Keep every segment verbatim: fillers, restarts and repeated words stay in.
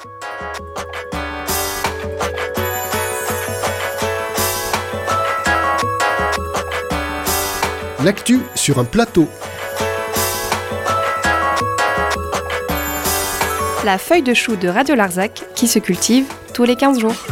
L'actu sur un plateau. La feuille de chou de Radio Larzac qui se cultive tous les quinze jours.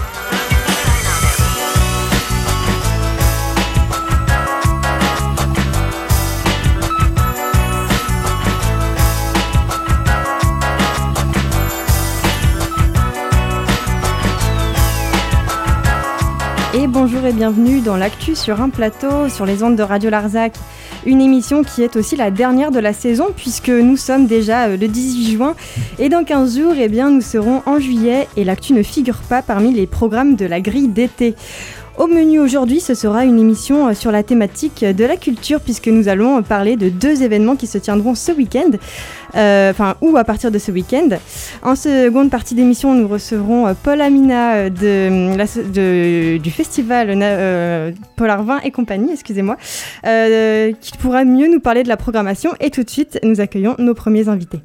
Et bonjour et bienvenue dans l'actu sur un plateau sur les ondes de Radio Larzac. Une émission qui est aussi la dernière de la saison puisque nous sommes déjà le dix-huit juin et dans quinze jours, eh bien, nous serons en juillet et l'actu ne figure pas parmi les programmes de la grille d'été. Au menu aujourd'hui, ce sera une émission sur la thématique de la culture puisque nous allons parler de deux événements qui se tiendront ce week-end, euh, enfin ou à partir de ce week-end. En seconde partie d'émission, nous recevrons Paul Amina de, la, de, du festival euh, Polar Vin et compagnie, excusez-moi, euh, qui pourra mieux nous parler de la programmation. Et tout de suite, nous accueillons nos premiers invités.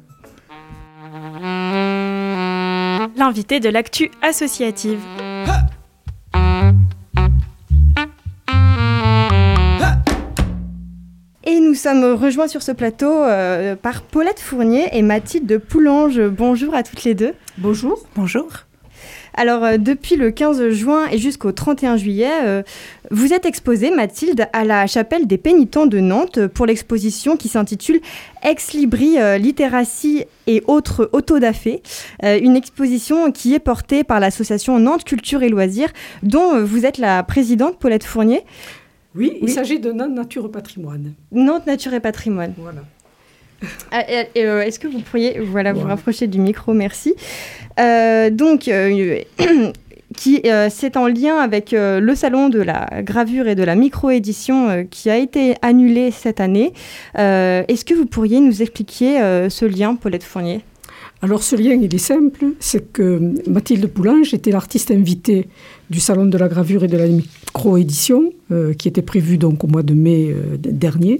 L'invité de l'actu associative. Et nous sommes rejoints sur ce plateau euh, par Paulette Fournier et Mathilde Poulange. Bonjour à toutes les deux. Bonjour. Bonjour. Alors, euh, depuis le quinze juin et jusqu'au trente et un juillet, euh, vous êtes exposée, Mathilde, à la chapelle des Pénitents de Nantes pour l'exposition qui s'intitule Ex Libri euh, Literacy et autres autodafés, euh, une exposition qui est portée par l'association Nantes Culture et Loisirs, dont euh, vous êtes la présidente, Paulette Fournier. Oui, il oui. s'agit de Nantes Nature Patrimoine. Nantes Nature et Patrimoine. Voilà. Ah, et, et, euh, est-ce que vous pourriez voilà, voilà. vous rapprocher du micro, merci. Euh, donc, euh, qui, euh, c'est en lien avec euh, le salon de la gravure et de la micro-édition euh, qui a été annulé cette année. Euh, est-ce que vous pourriez nous expliquer euh, ce lien, Paulette Fournier ? Alors ce lien, il est simple, c'est que Mathilde Poulange était l'artiste invitée du Salon de la gravure et de la micro-édition, euh, qui était prévu donc au mois de mai euh, dernier,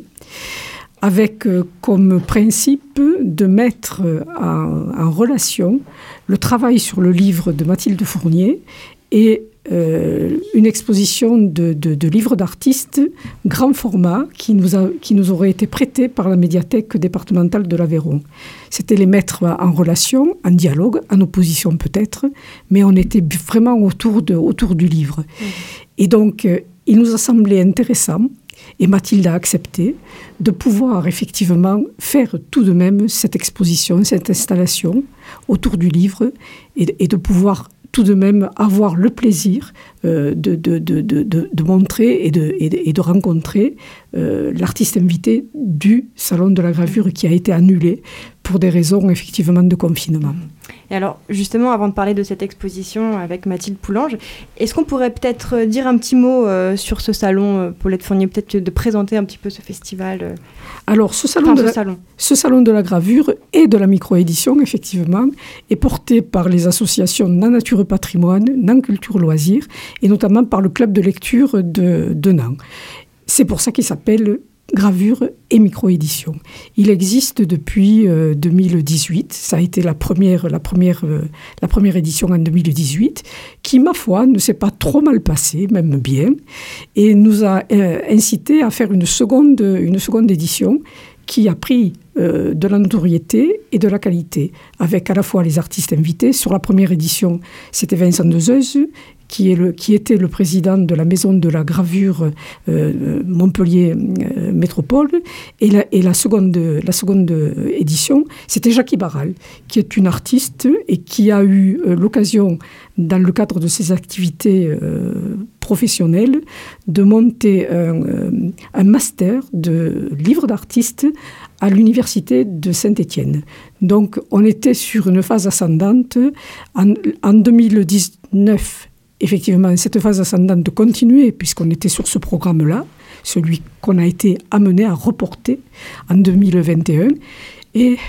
avec euh, comme principe de mettre euh, en, en relation le travail sur le livre de Mathilde Fournier et Euh, une exposition de, de, de livres d'artistes grand format qui nous, a, qui nous aurait été prêtés par la médiathèque départementale de l'Aveyron. C'était les mettre en relation, en dialogue, en opposition peut-être, mais on était vraiment autour, de, autour du livre. Mmh. Et donc, euh, il nous a semblé intéressant, et Mathilde a accepté, de pouvoir effectivement faire tout de même cette exposition, cette installation autour du livre, et, et de pouvoir tout de même avoir le plaisir euh, de, de, de, de, de montrer et de, et de, et de rencontrer euh, l'artiste invité du Salon de la gravure qui a été annulé pour des raisons effectivement de confinement. Et alors justement, avant de parler de cette exposition avec Mathilde Poulange, est-ce qu'on pourrait peut-être dire un petit mot euh, sur ce salon, euh, Paulette Fournier, peut-être de présenter un petit peu ce festival euh, Alors ce salon, enfin, de ce, la, salon. ce salon de la gravure et de la micro-édition, effectivement, est porté par les associations Nantes Nature Patrimoine, Nantes Culture Loisirs, et notamment par le club de lecture de, de Nantes. C'est pour ça qu'il s'appelle gravure et micro-édition. Il existe depuis euh, deux mille dix-huit. Ça a été la première, la, première, euh, la première édition en deux mille dix-huit, qui, ma foi, ne s'est pas trop mal passée, même bien, et nous a euh, incité à faire une seconde, une seconde édition qui a pris euh, de la notoriété et de la qualité, avec à la fois les artistes invités. Sur la première édition, c'était Vincent Dezeuse, qui, est le, qui était le président de la maison de la gravure euh, Montpellier euh, Métropole. Et, la, et la, seconde, la seconde édition, c'était Jackie Barral, qui est une artiste et qui a eu euh, l'occasion, dans le cadre de ses activités euh, professionnelles, de monter un, euh, un master de livre d'artiste à l'université de Saint-Étienne. Donc, on était sur une phase ascendante. En, en deux mille dix-neuf, effectivement, cette phase ascendante continuait, puisqu'on était sur ce programme-là, celui qu'on a été amené à reporter en deux mille vingt et un, et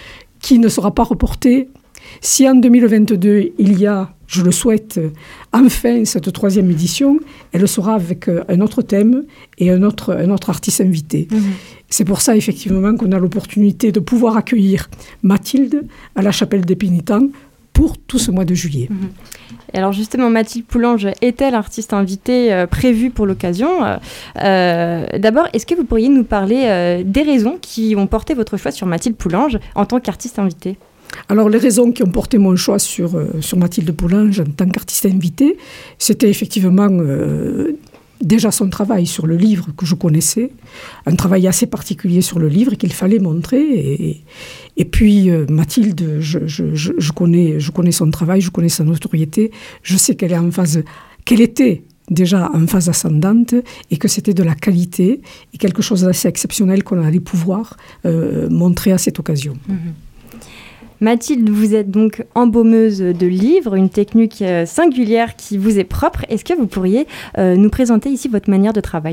qui ne sera pas reporté si en deux mille vingt-deux, il y a, je le souhaite, enfin cette troisième édition, elle sera avec un autre thème et un autre, un autre artiste invité. Mmh. C'est pour ça, effectivement, qu'on a l'opportunité de pouvoir accueillir Mathilde à la chapelle des Pénitents pour tout ce mois de juillet. Mmh. Et alors justement, Mathilde Poulange est-elle artiste invitée euh, prévue pour l'occasion ? euh, D'abord, est-ce que vous pourriez nous parler euh, des raisons qui ont porté votre choix sur Mathilde Poulange en tant qu'artiste invitée ? Alors, les raisons qui ont porté mon choix sur, euh, sur Mathilde Poulange en tant qu'artiste invitée, c'était effectivement euh, déjà son travail sur le livre que je connaissais, un travail assez particulier sur le livre qu'il fallait montrer. Et, et puis, euh, Mathilde, je, je, je, je, connais, je connais son travail, je connais sa notoriété, je sais qu'elle est en phase, qu'elle était déjà en phase ascendante et que c'était de la qualité et quelque chose d'assez exceptionnel qu'on allait pouvoir euh, montrer à cette occasion. Mmh. Mathilde, vous êtes donc embaumeuse de livres, une technique euh, singulière qui vous est propre. Est-ce que vous pourriez euh, nous présenter ici votre manière de travailler ?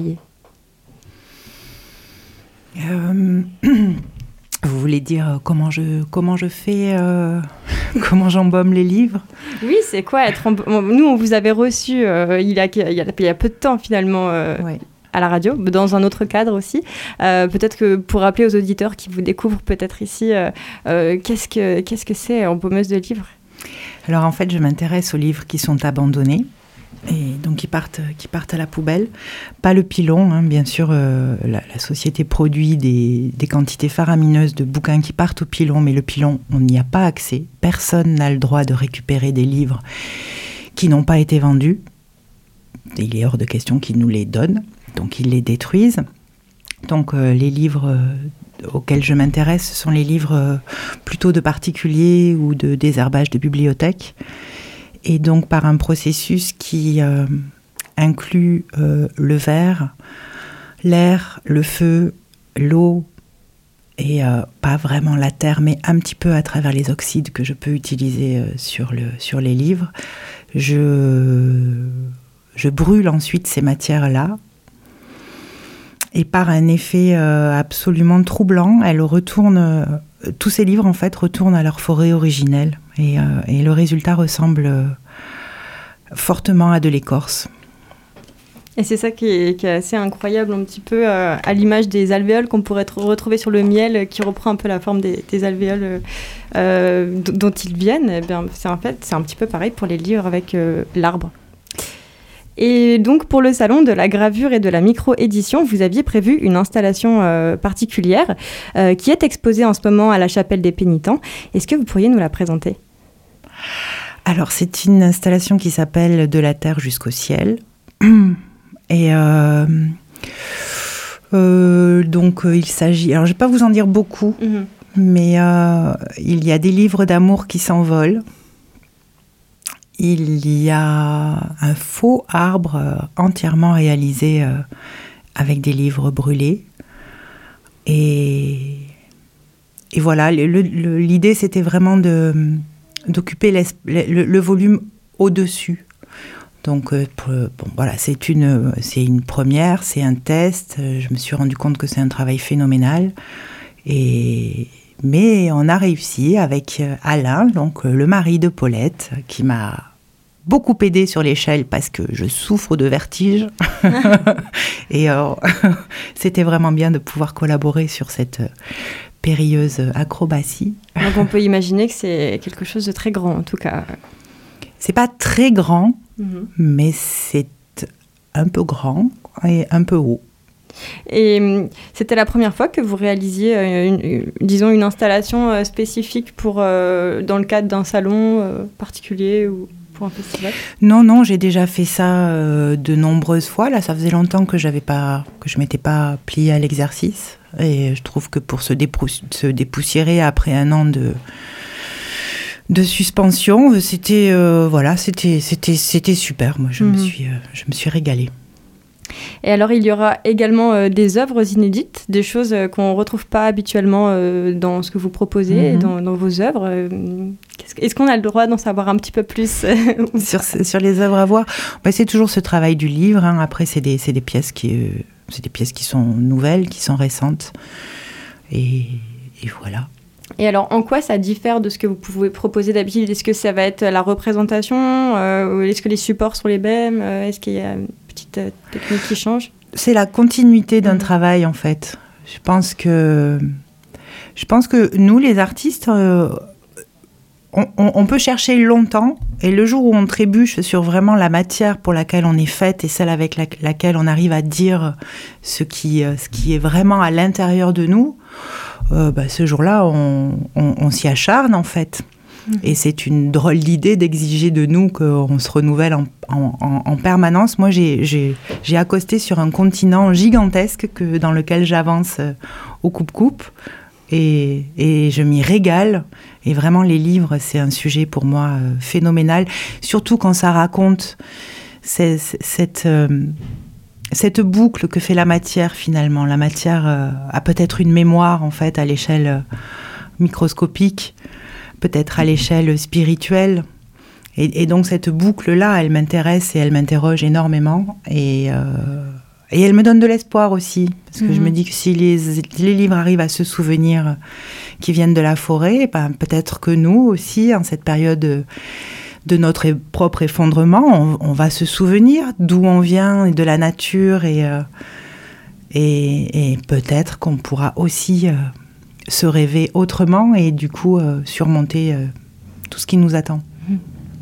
euh, Vous voulez dire comment je, comment je fais, euh, comment j'embaume les livres ? Oui, c'est quoi être embaumée ? Nous, on vous avait reçu euh, il, y a, il, y a, il y a peu de temps finalement. Euh, ouais. À la radio, dans un autre cadre aussi. Euh, peut-être que pour rappeler aux auditeurs qui vous découvrent peut-être ici, euh, euh, qu'est-ce que, qu'est-ce que c'est embaumeuse de livres ? Alors en fait, je m'intéresse aux livres qui sont abandonnés et donc qui partent, qui partent à la poubelle. Pas le pilon, hein, bien sûr, euh, la, la société produit des, des quantités faramineuses de bouquins qui partent au pilon, mais le pilon, on n'y a pas accès. Personne n'a le droit de récupérer des livres qui n'ont pas été vendus. Il est hors de question qu'ils nous les donnent. Donc, ils les détruisent. Donc, euh, les livres euh, auxquels je m'intéresse, ce sont les livres euh, plutôt de particuliers ou de désherbage de bibliothèques. Et donc, par un processus qui euh, inclut euh, le verre, l'air, le feu, l'eau, et euh, pas vraiment la terre, mais un petit peu à travers les oxydes que je peux utiliser euh, sur, le, sur les livres. Je, je brûle ensuite ces matières-là. Et par un effet euh, absolument troublant, elle retourne, euh, tous ces livres en fait retournent à leur forêt originelle. Et, euh, et le résultat ressemble euh, fortement à de l'écorce. Et c'est ça qui est, qui est assez incroyable, un petit peu euh, à l'image des alvéoles qu'on pourrait retrouver sur le miel, qui reprend un peu la forme des, des alvéoles euh, dont ils viennent. Et bien, c'est, en fait, c'est un petit peu pareil pour les livres avec euh, l'arbre. Et donc, pour le salon de la gravure et de la micro-édition, vous aviez prévu une installation euh, particulière euh, qui est exposée en ce moment à la Chapelle des Pénitents. Est-ce que vous pourriez nous la présenter ? Alors, c'est une installation qui s'appelle « De la terre jusqu'au ciel ». Et euh, euh, donc, euh, il s'agit... Alors, je ne vais pas vous en dire beaucoup, mmh. mais euh, il y a des livres d'amour qui s'envolent. Il y a un faux arbre euh, entièrement réalisé euh, avec des livres brûlés. Et, et voilà, le, le, l'idée, c'était vraiment de, d'occuper le, le volume au-dessus. Donc, euh, pour, bon, voilà, c'est une, c'est une première, c'est un test. Je me suis rendu compte que c'est un travail phénoménal. Et... Mais on a réussi avec Alain, donc le mari de Paulette, qui m'a beaucoup aidée sur l'échelle parce que je souffre de vertige. Et euh, c'était vraiment bien de pouvoir collaborer sur cette périlleuse acrobatie. Donc on peut imaginer que c'est quelque chose de très grand en tout cas. C'est pas très grand, mm-hmm. mais c'est un peu grand et un peu haut. Et c'était la première fois que vous réalisiez, euh, une, une, disons, une installation euh, spécifique pour, euh, dans le cadre d'un salon euh, particulier ou pour un festival ? Non, non, j'ai déjà fait ça euh, de nombreuses fois. Là, ça faisait longtemps que, j'avais pas, que je ne m'étais pas pliée à l'exercice. Et je trouve que pour se, dépou- se dépoussiérer après un an de, de suspension, c'était, euh, voilà, c'était, c'était, c'était super. Moi, je, mmh. me suis, euh, je me suis régalée. Et alors, il y aura également euh, des œuvres inédites, des choses euh, qu'on ne retrouve pas habituellement euh, dans ce que vous proposez, mmh. dans, dans vos œuvres. Euh, qu'est-ce, est-ce qu'on a le droit d'en savoir un petit peu plus sur, sur les œuvres à voir, bah, c'est toujours ce travail du livre. Hein. Après, c'est des, c'est, des pièces qui, euh, c'est des pièces qui sont nouvelles, qui sont récentes. Et, et voilà. Et alors, en quoi ça diffère de ce que vous pouvez proposer d'habitude ? Est-ce que ça va être la représentation ? euh, Est-ce que les supports sont les mêmes ? Est-ce qu'il y a une petite euh, technique qui change ? C'est la continuité d'un mmh. travail, en fait. Je pense que, je pense que nous, les artistes, euh, on, on, on peut chercher longtemps, et le jour où on trébuche sur vraiment la matière pour laquelle on est faite et celle avec la, laquelle on arrive à dire ce qui, ce qui est vraiment à l'intérieur de nous, euh, bah, ce jour-là, on, on, on s'y acharne en fait. Mmh. Et c'est une drôle d'idée d'exiger de nous qu'on se renouvelle en, en, en, en permanence. Moi, j'ai, j'ai, j'ai accosté sur un continent gigantesque que, dans lequel j'avance au coupe-coupe. Et, et je m'y régale. Et vraiment, les livres, c'est un sujet pour moi euh, phénoménal. Surtout quand ça raconte c'est, c'est, cette, euh, cette boucle que fait la matière, finalement. La matière euh, a peut-être une mémoire, en fait, à l'échelle euh, microscopique, peut-être à l'échelle spirituelle. Et, et donc, cette boucle-là, elle m'intéresse et elle m'interroge énormément. Et... Euh, Et elle me donne de l'espoir aussi, parce que mmh. je me dis que si les, les livres arrivent à se souvenir qu'ils viennent de la forêt, ben peut-être que nous aussi, en cette période de, de notre propre effondrement, on, on va se souvenir d'où on vient, de la nature, et, euh, et, et peut-être qu'on pourra aussi euh, se rêver autrement et du coup euh, surmonter euh, tout ce qui nous attend. Mmh.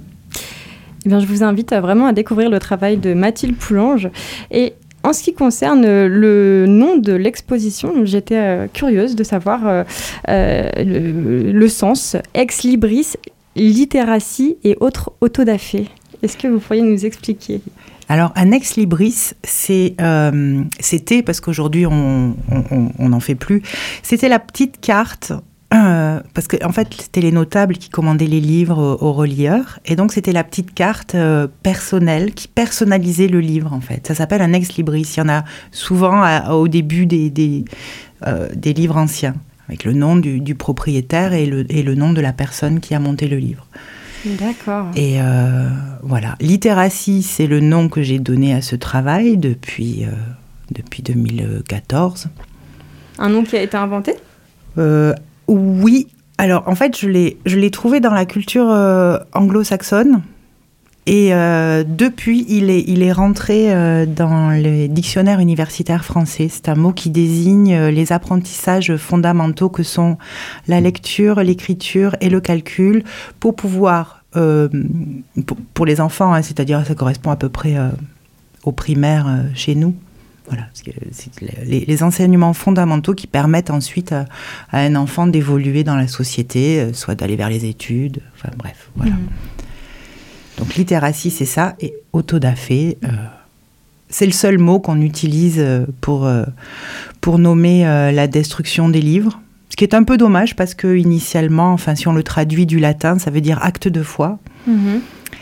Eh bien, je vous invite à vraiment à découvrir le travail de Mathilde Poulange. Et en ce qui concerne le nom de l'exposition, j'étais euh, curieuse de savoir euh, euh, le, le sens ex libris, littératie et autres autodafé. Est-ce que vous pourriez nous expliquer ? Alors, un ex libris, c'est, euh, c'était, parce qu'aujourd'hui on n'en fait plus, c'était la petite carte. Euh, parce qu'en en fait, c'était les notables qui commandaient les livres aux, aux relieurs. Et donc, c'était la petite carte euh, personnelle qui personnalisait le livre, en fait. Ça s'appelle un ex-libris. Il y en a souvent à, au début des, des, euh, des livres anciens, avec le nom du, du propriétaire et le, et le nom de la personne qui a monté le livre. D'accord. Et euh, voilà. Littératie, c'est le nom que j'ai donné à ce travail depuis, euh, depuis deux mille quatorze. Un nom qui a été inventé ? euh, Oui, alors en fait je l'ai, je l'ai trouvé dans la culture euh, anglo-saxonne et euh, depuis il est, il est rentré euh, dans les dictionnaires universitaires français. C'est un mot qui désigne euh, les apprentissages fondamentaux que sont la lecture, l'écriture et le calcul pour pouvoir, euh, pour, pour les enfants, hein, c'est-à-dire ça correspond à peu près euh, au primaire euh, chez nous. Voilà, c'est les, les enseignements fondamentaux qui permettent ensuite à, à un enfant d'évoluer dans la société, soit d'aller vers les études, enfin bref, voilà. Mmh. Donc littératie, c'est ça, et autodafé, euh, c'est le seul mot qu'on utilise pour, euh, pour nommer euh, la destruction des livres, ce qui est un peu dommage parce que initialement, enfin si on le traduit du latin, ça veut dire acte de foi. Mmh.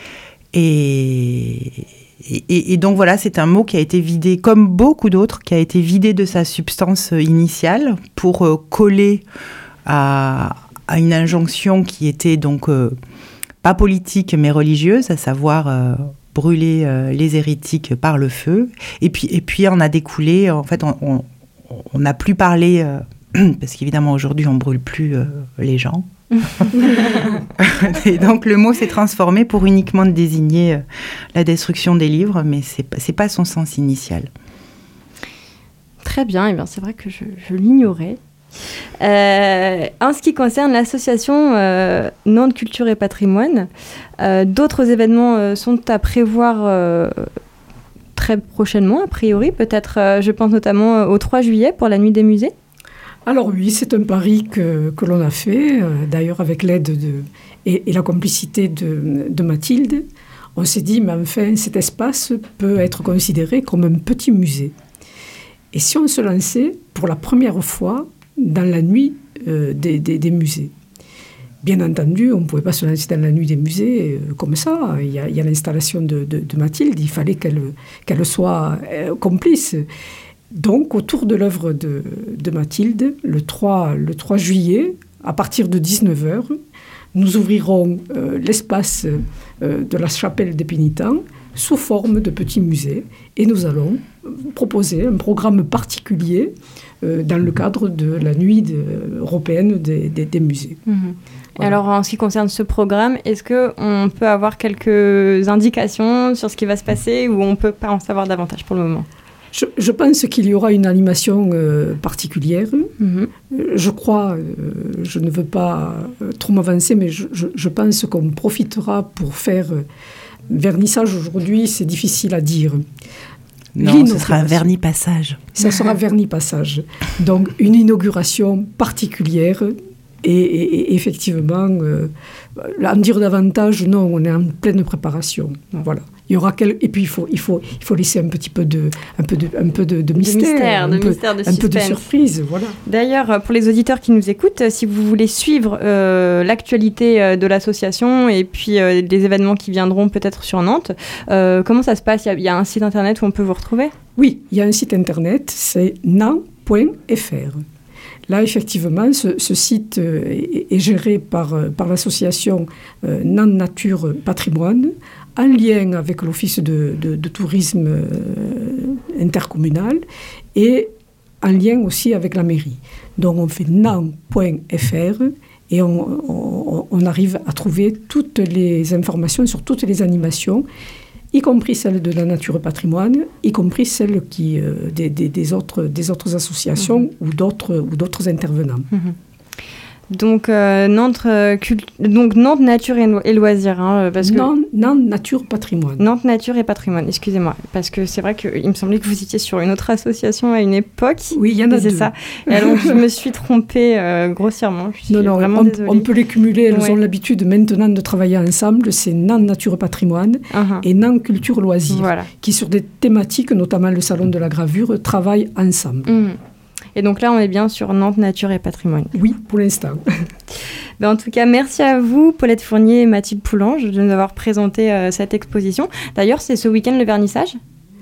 Et... Et, et, et donc voilà, c'est un mot qui a été vidé, comme beaucoup d'autres, qui a été vidé de sa substance initiale pour euh, coller à, à une injonction qui était donc euh, pas politique mais religieuse, à savoir euh, brûler euh, les hérétiques par le feu. Et puis, et puis on a découlé, en fait, on n'a plus parlé, euh, parce qu'évidemment aujourd'hui on brûle plus euh, les gens. Et donc le mot s'est transformé pour uniquement désigner la destruction des livres, mais c'est c'est pas son sens initial. Très bien, et bien c'est vrai que je, je l'ignorais. Euh, en ce qui concerne l'association euh, Nantes Culture et Patrimoine, euh, d'autres événements euh, sont à prévoir euh, très prochainement, a priori. Peut-être, euh, je pense notamment au trois juillet pour la Nuit des musées. Alors oui, c'est un pari que, que l'on a fait, euh, d'ailleurs avec l'aide de, et, et la complicité de, de Mathilde. On s'est dit, mais enfin, cet espace peut être considéré comme un petit musée. Et si on se lançait pour la première fois dans la nuit euh, des, des, des musées ? Bien entendu, on ne pouvait pas se lancer dans la nuit des musées euh, comme ça. Il y a, il y a l'installation de, de, de Mathilde, il fallait qu'elle, qu'elle soit euh, complice. Donc, autour de l'œuvre de, de Mathilde, le trois, le trois juillet, à partir de dix-neuf heures, nous ouvrirons euh, l'espace euh, de la chapelle des pénitents sous forme de petit musée et nous allons proposer un programme particulier euh, dans le cadre de la nuit de, européenne des, des, des musées. Mmh. Voilà. Alors, en ce qui concerne ce programme, est-ce qu'on peut avoir quelques indications sur ce qui va se passer ou on ne peut pas en savoir davantage pour le moment ? je, je pense qu'il y aura une animation euh, particulière. Mmh. Je crois, euh, je ne veux pas euh, trop m'avancer, mais je, je, je pense qu'on profitera pour faire euh, vernissage aujourd'hui, c'est difficile à dire. Non, ce sera un vernis-passage. Ça sera vernis-passage. Donc, une inauguration particulière. Et, et, et effectivement, euh, en dire davantage, non, on est en pleine préparation. Voilà. Il y aura quel... Et puis, il faut, il, faut, il faut laisser un petit peu de, un peu de, un peu de, de mystère, de mystère, un, de peu, mystère, de un peu de surprise. Voilà. D'ailleurs, pour les auditeurs qui nous écoutent, si vous voulez suivre euh, l'actualité euh, de l'association et puis euh, des événements qui viendront peut-être sur Nantes, euh, comment ça se passe ? Il y, y a un site internet où on peut vous retrouver ? Oui, il y a un site internet, c'est nan point f r. Là, effectivement, ce, ce site euh, est, est géré par, euh, par l'association euh, Nantes Nature Patrimoine, en lien avec l'Office de, de, de tourisme euh, intercommunal et en lien aussi avec la mairie. Donc, on fait nan point f r et on, on, on arrive à trouver toutes les informations sur toutes les animations, y compris celles de la Nature Patrimoine, y compris celles qui, euh, des, des, des, autres, des autres associations mmh. ou, d'autres, ou d'autres intervenants. Mmh. Donc, euh, Nantes, euh, cult... Donc, Nantes Nature et, lo- et Loisirs. Hein, parce que... Nantes, Nantes Nature Patrimoine. Nantes Nature et Patrimoine, excusez-moi. Parce que c'est vrai qu'il me semblait que vous étiez sur une autre association à une époque. Oui, il y en a deux. C'est ça. Et alors, je me suis trompée euh, grossièrement. Je suis non, non, vraiment on, désolée. on peut les cumuler. Elles ouais. ont l'habitude maintenant de travailler ensemble. C'est Nantes Nature Patrimoine uh-huh. et Nantes Culture Loisirs, voilà. qui, sur des thématiques, notamment le Salon de la Gravure, travaillent ensemble. Mmh. Et donc là, on est bien sur Nantes Nature et Patrimoine. Oui, pour l'instant. Ben en tout cas, merci à vous, Paulette Fournier et Mathilde Poulange, de nous avoir présenté euh, cette exposition. D'ailleurs, c'est ce week-end le vernissage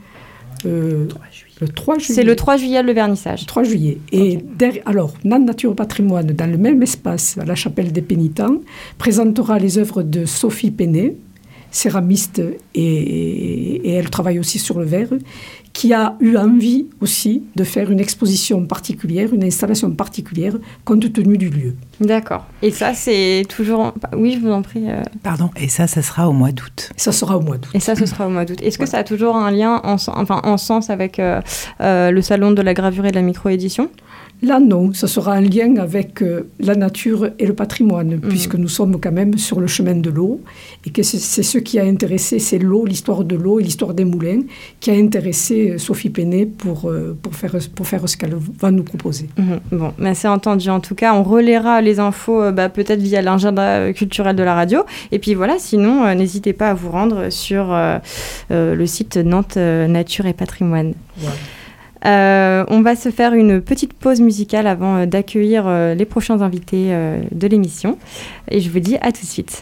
euh, Le trois juillet. C'est le trois juillet le vernissage. trois juillet. Et okay. derrière, alors, Nantes Nature Patrimoine, dans le même espace, à la Chapelle des Pénitents, présentera les œuvres de Sophie Pénet, céramiste, et, et, et elle travaille aussi sur le verre, qui a eu envie aussi de faire une exposition particulière, une installation particulière, compte tenu du lieu. D'accord. Et ça, c'est toujours... Oui, je vous en prie. Euh... Pardon. Et ça, ça sera au mois d'août. Ça sera au mois d'août. Et ça, ce sera au mois d'août. Est-ce que voilà. ça a toujours un lien, en, enfin, en sens avec euh, euh, le salon de la gravure et de la micro-édition ? Là, non. Ça sera un lien avec euh, la nature et le patrimoine, mmh. puisque nous sommes quand même sur le chemin de l'eau, et que c'est, c'est ce qui a intéressé, c'est l'eau, l'histoire de l'eau et l'histoire des moulins, qui a intéressé Sophie Pénet pour, euh, pour, faire, pour faire ce qu'elle va nous proposer. Mmh. Bon, ben c'est entendu. En tout cas, on relaiera les infos euh, bah, peut-être via l'agenda culturel de la radio. Et puis voilà, sinon, euh, n'hésitez pas à vous rendre sur euh, euh, le site Nantes euh, Nature et Patrimoine. Voilà. Euh, on va se faire une petite pause musicale avant euh, d'accueillir euh, les prochains invités euh, de l'émission. Et je vous dis à tout de suite.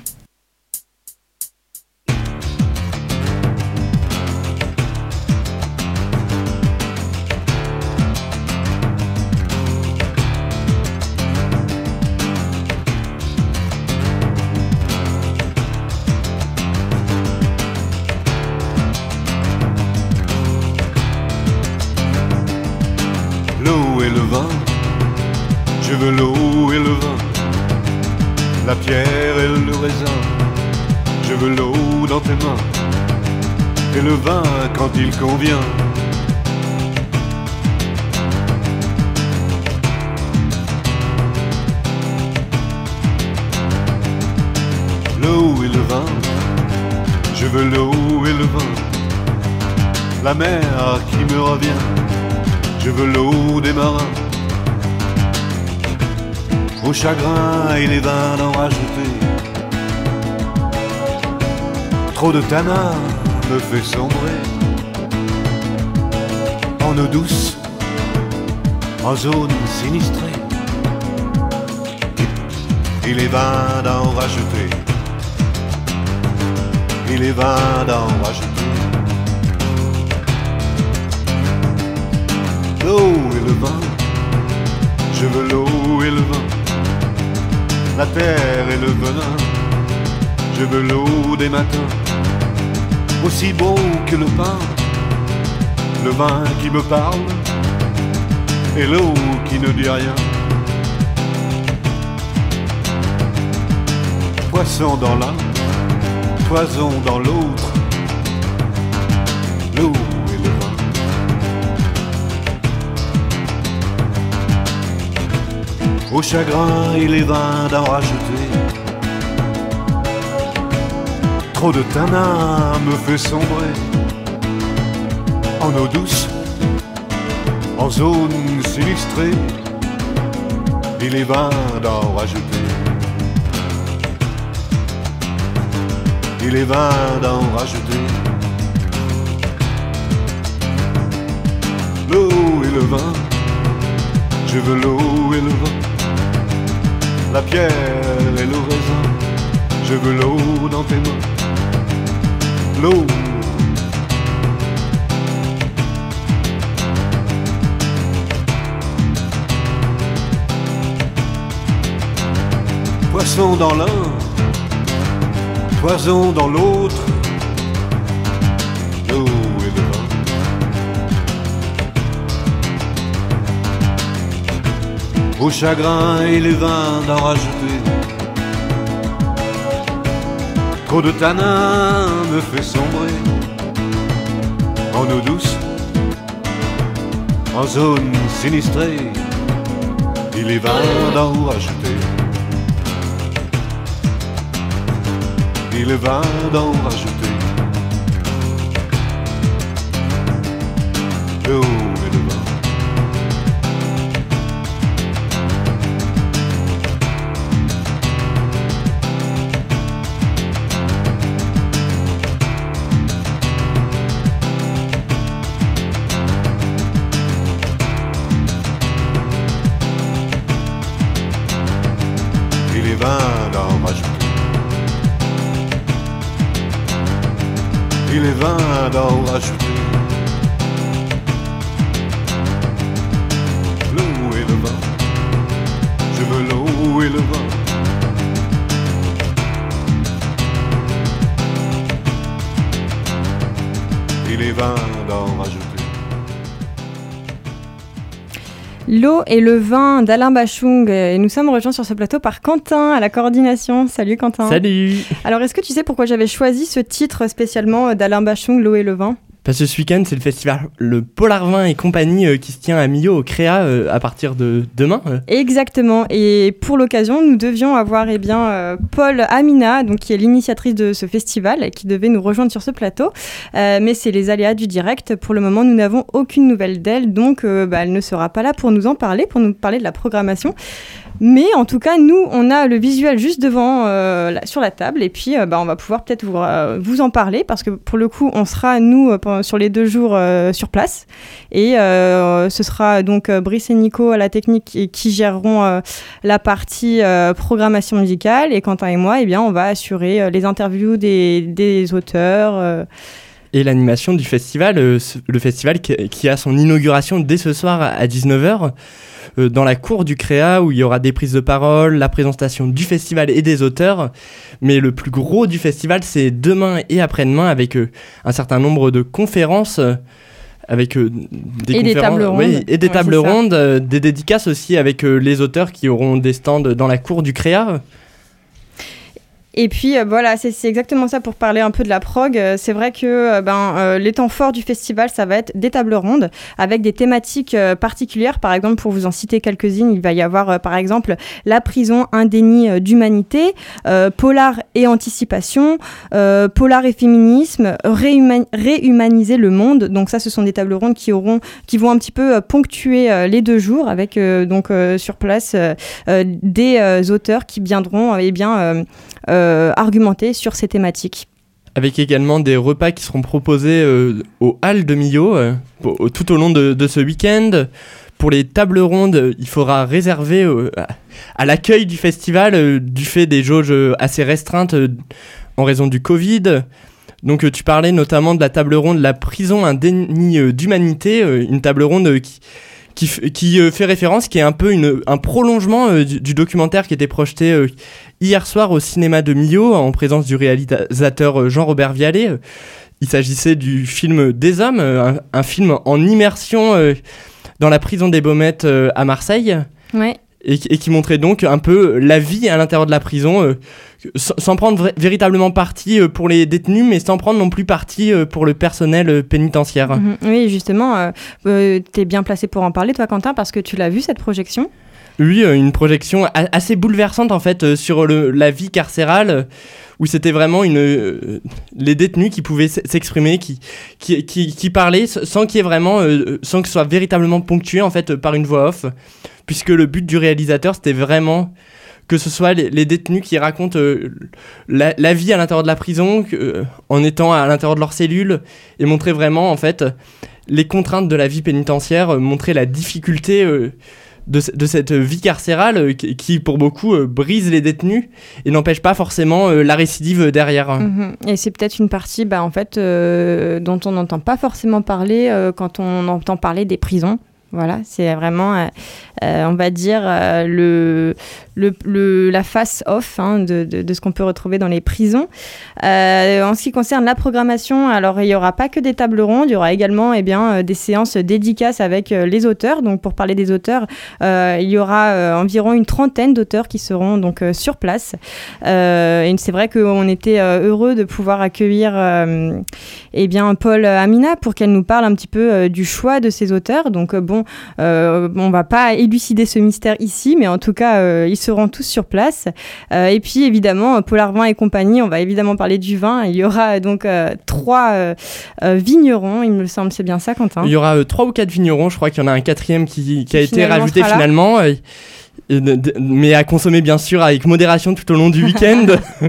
L'eau et le vin, je veux l'eau et le vin, la pierre et le raisin, je veux l'eau dans tes mains, et le vin quand il convient. L'eau et le vin, je veux l'eau et le vin, la mer qui me revient. Je veux l'eau des marins, au chagrin et les vins d'en rajouter. Trop de tanin me fait sombrer en eau douce, en zone sinistrée. Et les vins d'en rajouter, et les vins d'en rajouter. L'eau et le vin, je veux l'eau et le vin, la terre et le venin, je veux l'eau des matins, aussi beau que le pain, le vin qui me parle, et l'eau qui ne dit rien. Poisson dans l'un, poison dans l'autre, l'eau et le vin. au chagrin il est vain d'en rajouter. Trop de tanin me fait sombrer en eau douce, en zone sinistrée. Il est vain d'en rajouter. Il est vain d'en rajouter. L'eau et le vin, je veux l'eau et le vin. La pierre et le raisin, je veux l'eau dans tes mains. L'eau. Poisson dans l'un, poison dans l'autre, l'eau et le vin. Au chagrin il est vain d'en rajouter. Trop de tanin me fait sombrer en eau douce, en zone sinistrée. Il est vain d'en rajouter. Il est vain d'en rajouter. L'eau et le vin. Il est vain d'en rajouter. Il est vain d'en rajouter. L'eau et le vin, je veux l'eau et le vin. Il est vain d'en rajouter. L'eau et le vin d'Alain Bachung. Et nous sommes rejoints sur ce plateau par Quentin à la coordination. Salut Quentin. Salut. Alors est-ce que tu sais pourquoi j'avais choisi ce titre spécialement d'Alain Bachung, L'eau et le vin ? Parce que ce week-end, c'est le festival Le Polar Vin et compagnie euh, qui se tient à Millau au Créa euh, à partir de demain. Euh. Exactement. Et pour l'occasion, nous devions avoir eh bien, euh, Paul Amina, donc, qui est l'initiatrice de ce festival et qui devait nous rejoindre sur ce plateau. Euh, mais c'est les aléas du direct. Pour le moment, nous n'avons aucune nouvelle d'elle. Donc, euh, bah, elle ne sera pas là pour nous en parler, pour nous parler de la programmation. Mais en tout cas, nous, on a le visuel juste devant, euh, là, sur la table. Et puis, euh, bah, on va pouvoir peut-être vous, euh, vous en parler parce que pour le coup, on sera, nous, euh, sur les deux jours euh, sur place. Et euh, ce sera donc euh, Brice et Nico à la technique qui, qui géreront euh, la partie euh, programmation musicale. Et Quentin et moi, eh bien, on va assurer euh, les interviews des, des auteurs. Euh, Et l'animation du festival, euh, le festival qui, qui a son inauguration dès ce soir à dix-neuf heures. Euh, dans la cour du Créa où il y aura des prises de parole, la présentation du festival et des auteurs. Mais le plus gros du festival, c'est demain et après-demain avec euh, un certain nombre de conférences, euh, avec euh, des et conférences, des tables rondes. Oui, et des ouais, tables rondes, euh, des dédicaces aussi avec euh, les auteurs qui auront des stands dans la cour du Créa. Et puis euh, voilà, c'est, c'est exactement ça pour parler un peu de la prog. Euh, c'est vrai que euh, ben, euh, les temps forts du festival, ça va être des tables rondes avec des thématiques euh, particulières. Par exemple, pour vous en citer quelques-unes, il va y avoir euh, par exemple la prison, un déni euh, d'humanité, euh, polar et anticipation, euh, polar et féminisme, réhuma- réhumaniser le monde. Donc ça, ce sont des tables rondes qui, auront, qui vont un petit peu euh, ponctuer euh, les deux jours avec euh, donc, euh, sur place euh, euh, des euh, auteurs qui viendront euh, eh bien, euh, Euh, argumenter sur ces thématiques. Avec également des repas qui seront proposés euh, aux Halles de Millau euh, pour, tout au long de, de ce week-end. Pour les tables rondes, il faudra réserver euh, à l'accueil du festival euh, du fait des jauges assez restreintes euh, en raison du Covid. Donc euh, tu parlais notamment de la table ronde La prison, un déni euh, d'humanité, euh, une table ronde euh, qui... qui, f- qui euh, fait référence, qui est un peu une, un prolongement euh, du, du documentaire qui était projeté euh, hier soir au cinéma de Millau en présence du réalisateur euh, Jean-Robert Vialet. Euh, il s'agissait du film Des Hommes, euh, un, un film en immersion euh, dans la prison des Baumettes euh, à Marseille. Ouais. Et, et qui montrait donc un peu la vie à l'intérieur de la prison, euh, sans, sans prendre vra- véritablement parti euh, pour les détenus, mais sans prendre non plus parti euh, pour le personnel euh, pénitentiaire. Mmh, oui, justement, euh, euh, tu es bien placé pour en parler, toi, Quentin, parce que tu l'as vu, cette projection ? Oui, une projection assez bouleversante en fait sur le, la vie carcérale, où c'était vraiment une, euh, les détenus qui pouvaient s'exprimer, qui, qui, qui, qui parlaient sans qu'il y ait vraiment, euh, sans que ce soit véritablement ponctué en fait par une voix off, puisque le but du réalisateur c'était vraiment que ce soit les, les détenus qui racontent euh, la, la vie à l'intérieur de la prison, euh, en étant à l'intérieur de leur cellule, et montrer vraiment en fait les contraintes de la vie pénitentiaire, euh, montrer la difficulté euh, De, de cette vie carcérale euh, qui, qui, pour beaucoup, euh, brise les détenus et n'empêche pas forcément euh, la récidive derrière. Mmh. Et c'est peut-être une partie bah, en fait, euh, dont on n'entend pas forcément parler euh, quand on entend parler des prisons. Voilà, c'est vraiment, euh, euh, on va dire, euh, le, le, le, la face off hein, de, de, de ce qu'on peut retrouver dans les prisons. Euh, en ce qui concerne la programmation, alors il n'y aura pas que des tables rondes, il y aura également eh bien, euh, des séances dédicaces avec euh, les auteurs. Donc pour parler des auteurs, euh, il y aura euh, environ une trentaine d'auteurs qui seront donc euh, sur place. Euh, et c'est vrai qu'on était euh, heureux de pouvoir accueillir euh, eh bien, Paul Amina pour qu'elle nous parle un petit peu euh, du choix de ces auteurs. Donc euh, bon, Euh, on ne va pas élucider ce mystère ici, mais en tout cas, euh, ils seront tous sur place. Euh, et puis, évidemment, Polar Vin et compagnie, on va évidemment parler du vin. Il y aura donc euh, trois euh, euh, vignerons, il me semble, c'est bien ça, Quentin ? Il y aura euh, trois ou quatre vignerons, je crois qu'il y en a un quatrième qui, qui a été rajouté finalement. Euh, mais à consommer, bien sûr, avec modération tout au long du week-end.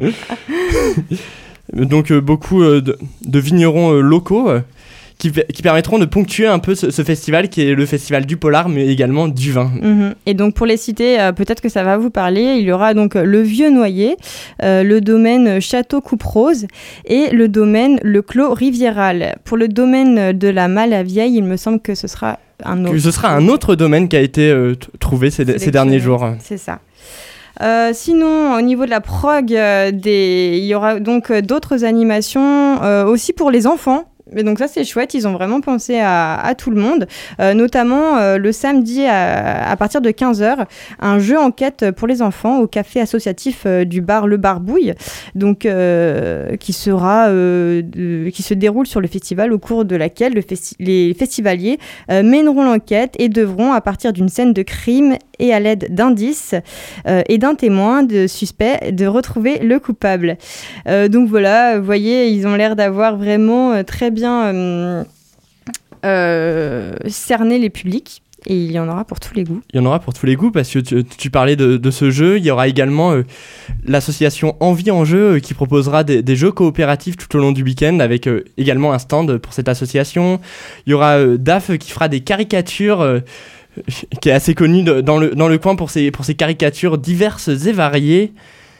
Donc, euh, beaucoup euh, de, de vignerons euh, locaux. Euh, Qui, qui permettront de ponctuer un peu ce, ce festival qui est le festival du polar mais également du vin. Mmh. Et donc pour les citer, euh, peut-être que ça va vous parler, il y aura donc le Vieux Noyer, euh, le domaine Château Coupe-Rose et le domaine Le Clos Rivieral. Pour le domaine de la Malavieille, il me semble que ce sera un autre. Que ce sera un autre domaine qui a été euh, t- trouvé ces, ces derniers jours. C'est ça. Euh, sinon, au niveau de la prog, euh, des... il y aura donc euh, d'autres animations euh, aussi pour les enfants. Mais donc ça c'est chouette, ils ont vraiment pensé à, à tout le monde, euh, notamment euh, le samedi à, à partir de quinze heures, un jeu enquête pour les enfants au café associatif euh, du bar Le Barbouille, donc, euh, qui, sera, euh, de, qui se déroule sur le festival au cours de laquelle le festi- les festivaliers euh, mèneront l'enquête et devront, à partir d'une scène de crime et à l'aide d'indices euh, et d'un témoin de suspect, de retrouver le coupable. Euh, donc voilà, vous voyez, ils ont l'air d'avoir vraiment euh, très bien euh, euh, cerné les publics. Et il y en aura pour tous les goûts. Il y en aura pour tous les goûts parce que tu, tu parlais de, de ce jeu. Il y aura également euh, l'association Envie en jeu euh, qui proposera des, des jeux coopératifs tout au long du week-end avec euh, également un stand pour cette association. Il y aura euh, D A F qui fera des caricatures euh, qui est assez connu de, dans, le, dans le coin pour ses, pour ses caricatures diverses et variées.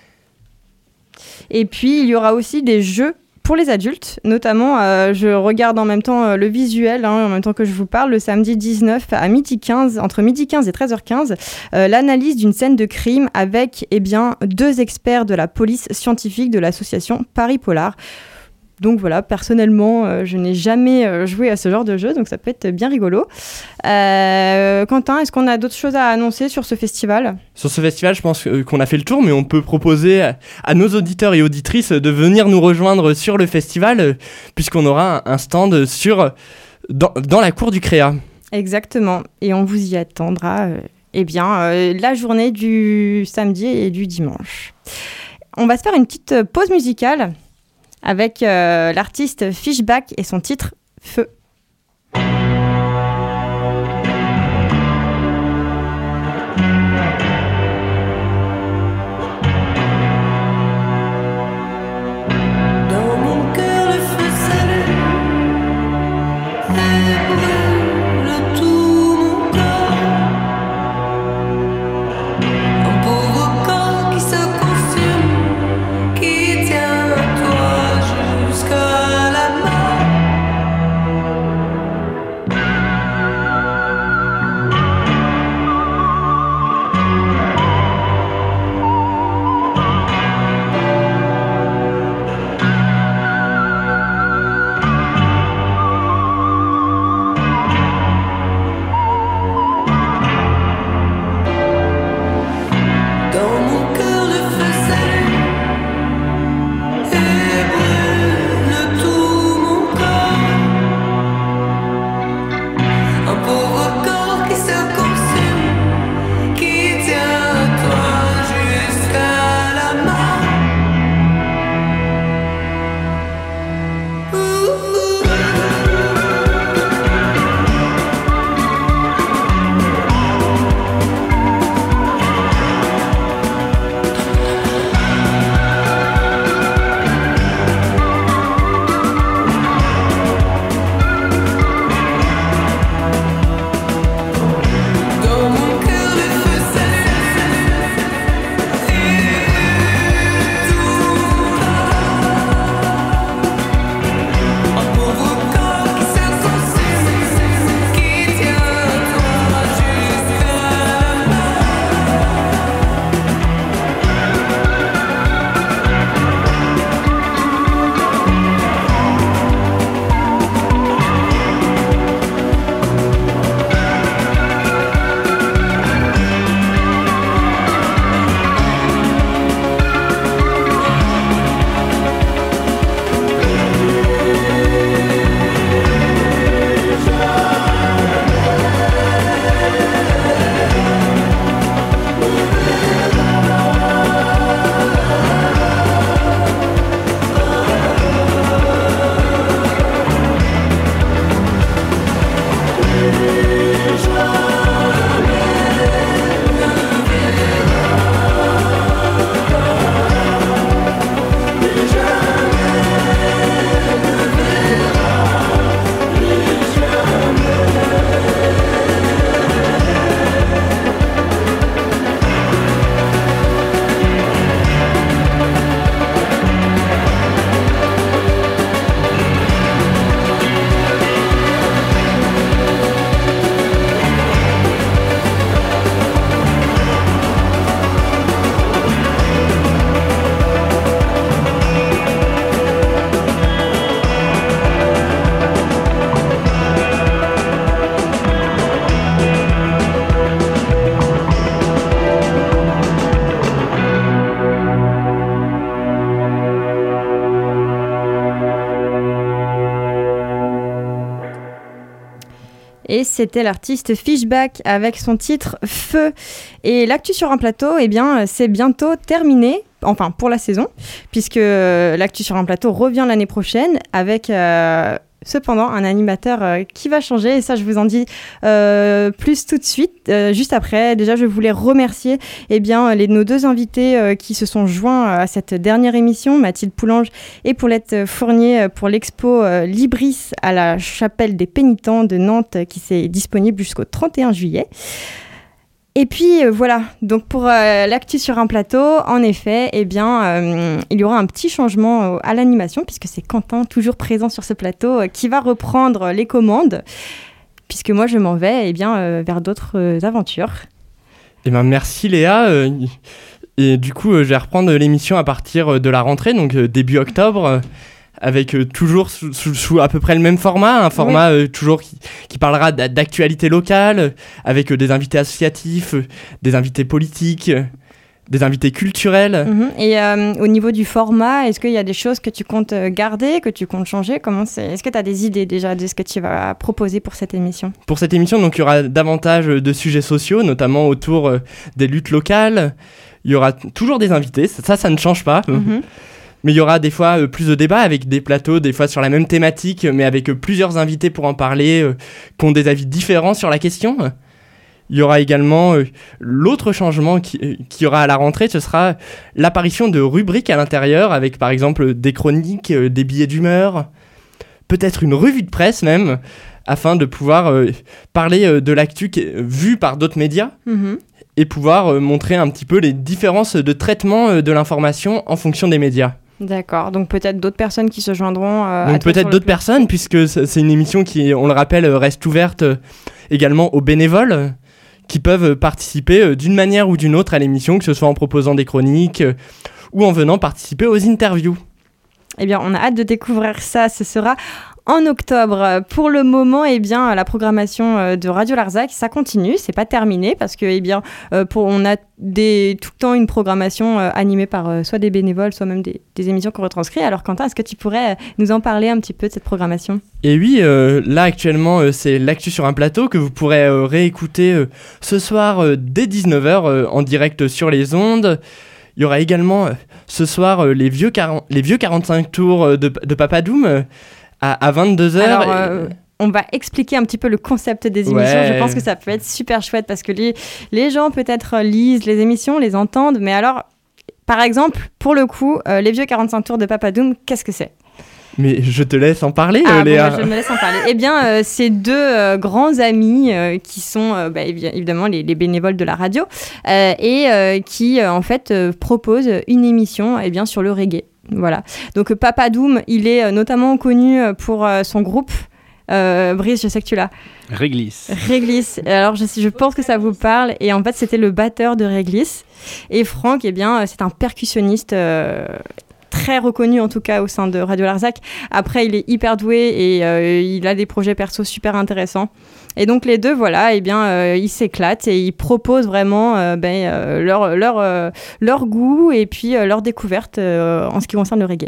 Et puis, il y aura aussi des jeux pour les adultes, notamment, euh, je regarde en même temps euh, le visuel, hein, en même temps que je vous parle, le samedi dix-neuf à midi quinze, entre midi quinze et treize heures quinze, euh, l'analyse d'une scène de crime avec eh bien, deux experts de la police scientifique de l'association Paris Polar. Donc voilà, personnellement, euh, je n'ai jamais euh, joué à ce genre de jeu, donc ça peut être bien rigolo. Euh, Quentin, est-ce qu'on a d'autres choses à annoncer sur ce festival ? Sur ce festival, je pense qu'on a fait le tour, mais on peut proposer à, à nos auditeurs et auditrices de venir nous rejoindre sur le festival, puisqu'on aura un, un stand sur, dans, dans la cour du Créa. Exactement, et on vous y attendra euh, eh bien, euh, la journée du samedi et du dimanche. On va se faire une petite pause musicale avec euh, l'artiste Fishback et son titre « Feu ». Jusqu'à la mort. et c'était l'artiste Fishback avec son titre Feu. Et l'actu sur un plateau, eh bien, c'est bientôt terminé. Enfin, pour la saison, puisque l'actu sur un plateau revient l'année prochaine avec euh, cependant un animateur euh, qui va changer. Et ça, je vous en dis euh, plus tout de suite, euh, juste après. Déjà, je voulais remercier eh bien, les, nos deux invités euh, qui se sont joints à cette dernière émission, Mathilde Poulange et Paulette Fournier, pour l'expo euh, Libris à la Chapelle des Pénitents de Nantes, qui est disponible jusqu'au trente et un juillet. Et puis euh, voilà, donc pour euh, l'actu sur un plateau, en effet, eh bien, euh, il y aura un petit changement euh, à l'animation, puisque c'est Quentin, toujours présent sur ce plateau, euh, qui va reprendre les commandes, puisque moi je m'en vais eh bien, euh, vers d'autres euh, aventures. Eh ben, merci Léa, euh, et du coup euh, je vais reprendre l'émission à partir de la rentrée, donc euh, début octobre, euh, avec euh, toujours sous, sous, sous à peu près le même format, un format oui. euh, toujours qui, qui parlera d'actualité locale, euh, avec euh, des invités associatifs, euh, des invités politiques, euh, des invités culturels. Mmh. Et euh, au niveau du format, est-ce qu'il y a des choses que tu comptes garder, que tu comptes changer? Comment c'est? Est-ce que tu as des idées déjà de ce que tu vas proposer pour cette émission? Pour cette émission, donc, il y aura davantage de sujets sociaux, notamment autour euh, des luttes locales. Il y aura t- toujours des invités, ça, ça ne change pas. Mmh. Mais il y aura des fois euh, plus de débats avec des plateaux, des fois sur la même thématique, mais avec euh, plusieurs invités pour en parler, euh, qui ont des avis différents sur la question. Il y aura également euh, l'autre changement qui, euh, qui y aura à la rentrée, ce sera l'apparition de rubriques à l'intérieur, avec par exemple des chroniques, euh, des billets d'humeur, peut-être une revue de presse même, afin de pouvoir euh, parler euh, de l'actu qui est vue par d'autres médias. Mmh. Et pouvoir euh, montrer un petit peu les différences de traitement euh, de l'information en fonction des médias. D'accord, donc peut-être d'autres personnes qui se joindront euh, donc à toi peut-être d'autres personnes, puisque c'est une émission qui, on le rappelle, reste ouverte euh, également aux bénévoles, euh, qui peuvent participer euh, d'une manière ou d'une autre à l'émission, que ce soit en proposant des chroniques euh, ou en venant participer aux interviews. Eh bien, on a hâte de découvrir ça, ce sera en octobre. Pour le moment, eh bien, la programmation de Radio Larzac, ça continue, c'est pas terminé, parce que, eh bien, pour, on a des, tout le temps une programmation animée par soit des bénévoles, soit même des, des émissions qu'on retranscrit. Alors Quentin, est-ce que tu pourrais nous en parler un petit peu de cette programmation? Et oui, euh, là actuellement, euh, c'est l'actu sur un plateau que vous pourrez euh, réécouter euh, ce soir euh, dès dix-neuf heures euh, en direct sur les ondes. Il y aura également euh, ce soir euh, les, vieux quarante, les vieux quarante-cinq tours euh, de, de Papadoum euh, à, à vingt-deux heures. Alors, euh, et... on va expliquer un petit peu le concept des émissions. Ouais. Je pense que ça peut être super chouette parce que les, les gens peut-être lisent les émissions, les entendent. Mais alors, par exemple, pour le coup, euh, les vieux quarante-cinq tours de Papadoum, qu'est-ce que c'est? Mais je te laisse en parler, ah, euh, Léa. Bon, bah, je me laisse en parler. Eh bien, euh, c'est deux euh, grands amis euh, qui sont euh, bah, évidemment les, les bénévoles de la radio euh, et euh, qui, euh, en fait, euh, proposent une émission eh bien, sur le reggae. Voilà. Donc, Papadoum, il est euh, notamment connu pour euh, son groupe. Euh, Brice, je sais que tu l'as. Réglisse. Réglisse. Alors, je, je pense que ça vous parle. Et en fait, c'était le batteur de Réglisse. Et Franck, eh bien, c'est un percussionniste... Euh, très reconnu en tout cas au sein de Radio Larzac. Après, il est hyper doué et euh, il a des projets perso super intéressants. Et donc les deux, voilà, eh bien, euh, ils s'éclatent et ils proposent vraiment euh, ben, euh, leur, leur, euh, leur goût et puis euh, leur découverte euh, en ce qui concerne le reggae.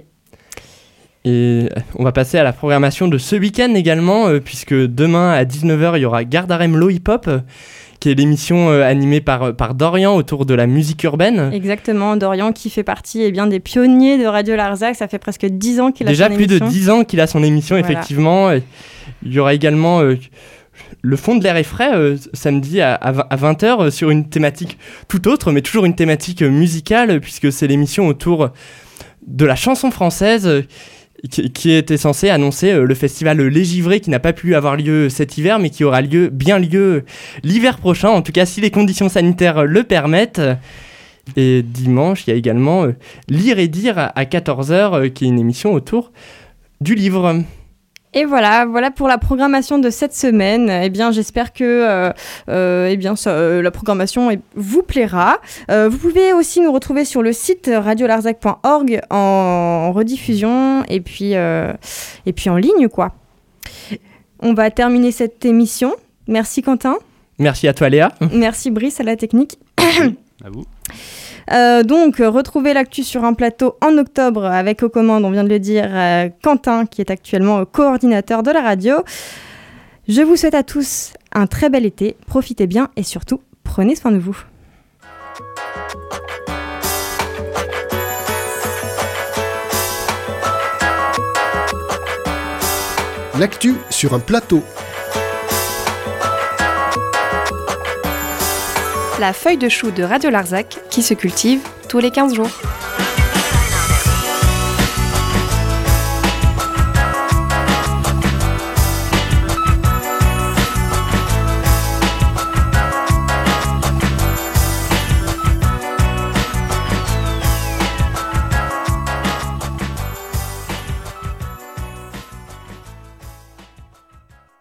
Et on va passer à la programmation de ce week-end également, euh, puisque demain à dix-neuf heures, il y aura Gardarem Low Hip Hop, qui est l'émission euh, animée par, par Dorian autour de la musique urbaine. Exactement, Dorian qui fait partie eh bien, des pionniers de Radio Larzac, ça fait presque dix ans qu'il a Déjà son émission. Déjà plus de dix ans qu'il a son émission, voilà. Effectivement. Il y aura également euh, le fond de l'air est frais, euh, samedi à, à vingt heures, euh, sur une thématique tout autre, mais toujours une thématique euh, musicale, puisque c'est l'émission autour de la chanson française, euh, qui, qui était censé annoncer euh, le festival Légivré qui n'a pas pu avoir lieu cet hiver mais qui aura lieu, bien lieu l'hiver prochain, en tout cas si les conditions sanitaires le permettent. Et dimanche, il y a également euh, Lire et dire à quatorze heures, euh, qui est une émission autour du livre. Et voilà, voilà pour la programmation de cette semaine. Eh bien, j'espère que euh, euh, eh bien, ça, euh, la programmation vous plaira. Euh, vous pouvez aussi nous retrouver sur le site radio larzac point org en rediffusion et puis, euh, et puis en ligne, quoi. On va terminer cette émission. Merci Quentin. Merci à toi Léa. Merci Brice à la technique. À vous. Euh, donc, euh, retrouvez l'actu sur un plateau en octobre avec aux commandes, on vient de le dire, euh, Quentin, qui est actuellement euh, coordinateur de la radio. Je vous souhaite à tous un très bel été, profitez bien et surtout, prenez soin de vous. L'actu sur un plateau. La feuille de chou de Radio Larzac qui se cultive tous les quinze jours.